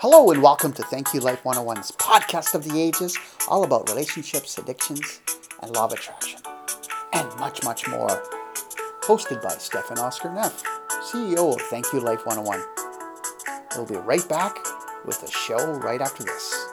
Hello and welcome to Thank You Life 101's podcast of the ages, all about relationships, addictions, and law of attraction, and much, much more. Hosted by Stefan Oscar Neff, CEO of Thank You Life 101. We'll be right back with the show right after this.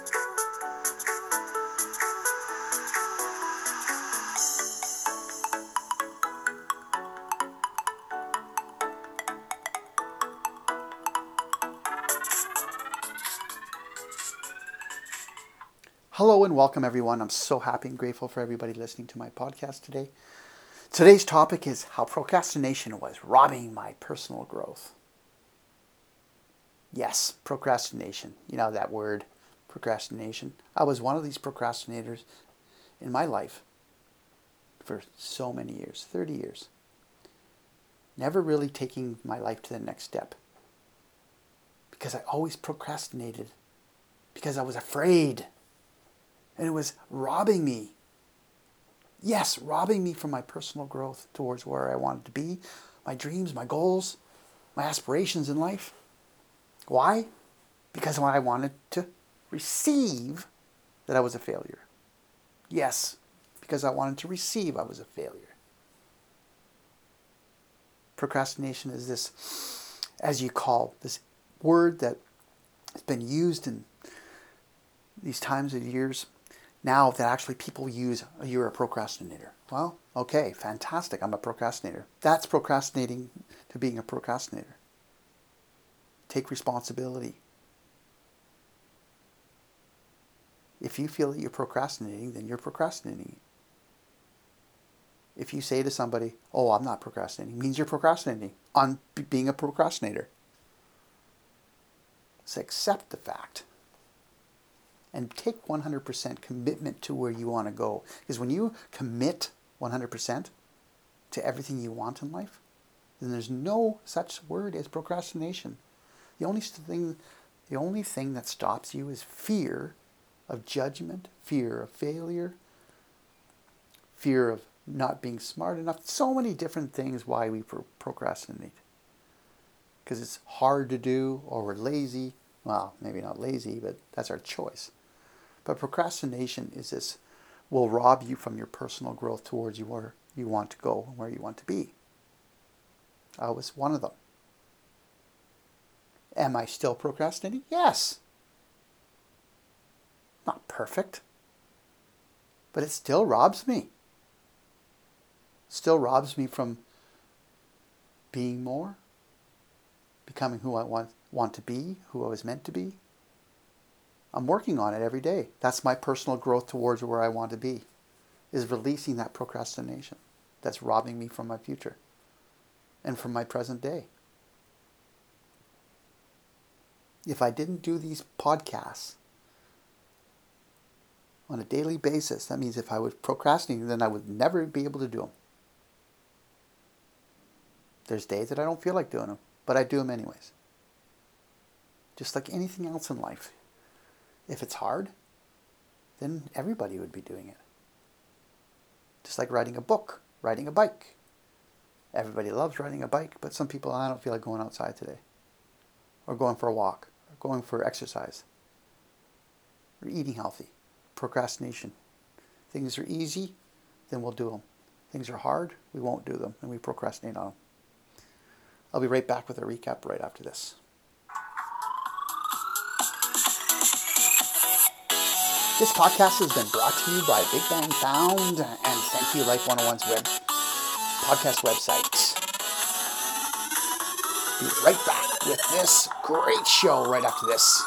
Hello and welcome everyone. I'm so happy and grateful for everybody listening to my podcast today. Today's topic is how procrastination was robbing my personal growth. Yes, procrastination. You know that word, procrastination. I was one of these procrastinators in my life for so many years, 30 years. Never really taking my life to the next step. Because I always procrastinated. Because I was afraid. And it was robbing me. Yes, robbing me from my personal growth towards where I wanted to be, my dreams, my goals, my aspirations in life. Why? Because I wanted to receive that I was a failure. Yes, because I wanted to receive I was a failure. Procrastination is this, as you call, this word that has been used in these times of years now that actually people use, you're a procrastinator. Well, okay, fantastic, I'm a procrastinator. That's procrastinating to being a procrastinator. Take responsibility. If you feel that you're procrastinating, then you're procrastinating. If you say to somebody, oh, I'm not procrastinating, it means you're procrastinating on being a procrastinator. So accept the fact. And take 100% commitment to where you want to go. Because when you commit 100% to everything you want in life, then there's no such word as procrastination. The only thing that stops you is fear of judgment, fear of failure, fear of not being smart enough. So many different things why we procrastinate. Because it's hard to do, or we're lazy. Well, maybe not lazy, but that's our choice. But procrastination is this, will rob you from your personal growth towards where you want to go and where you want to be. I was one of them. Am I still procrastinating? Yes. Not perfect. But it still robs me. Still robs me from being more, becoming who I want to be, who I was meant to be. I'm working on it every day. That's my personal growth towards where I want to be, is releasing that procrastination that's robbing me from my future and from my present day. If I didn't do these podcasts on a daily basis, that means if I was procrastinating, then I would never be able to do them. There's days that I don't feel like doing them, but I do them anyways. Just like anything else in life. If it's hard, then everybody would be doing it. Just like riding a book, riding a bike. Everybody loves riding a bike, but some people, I don't feel like going outside today. Or going for a walk, or going for exercise. Or eating healthy. Procrastination. Things are easy, then we'll do them. Things are hard, we won't do them, and we procrastinate on them. I'll be right back with a recap right after this. This podcast has been brought to you by Big Bang Found and Thank You Life 101's podcast website. Be right back with this great show right after this.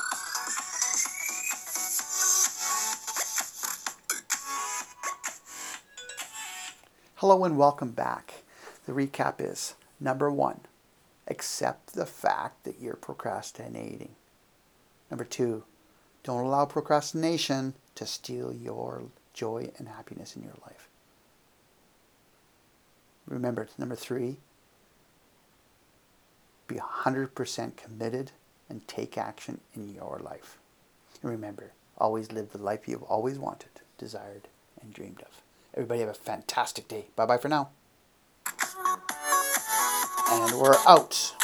Hello and welcome back. The recap is, number 1, accept the fact that you're procrastinating. Number 2, don't allow procrastination to steal your joy and happiness in your life. Remember, number 3, be 100% committed and take action in your life. And remember, always live the life you've always wanted, desired, and dreamed of. Everybody have a fantastic day. Bye-bye for now. And we're out.